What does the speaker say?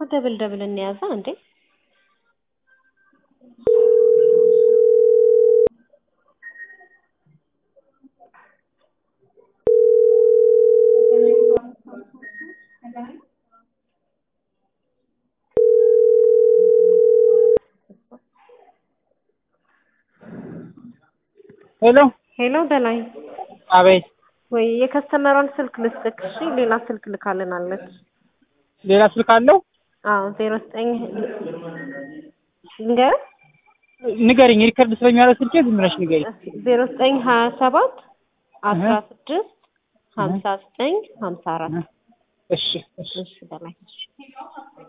ደብል እንያዛ እንዴ ሄሎ በላይ አቤት ወይ የከስተመሯን ስልክ ልስጥክ እሺ ሌላ ስልክ ልካልናለች ሌላ ስልክ አለው አዎ 09 ንገር ንገሪኝ ሪከርድ ስለሚያደርግ ስልኬ ዝም ብለሽ ንገሪኝ 0927 16 59 54 እሺ እሺ በላይ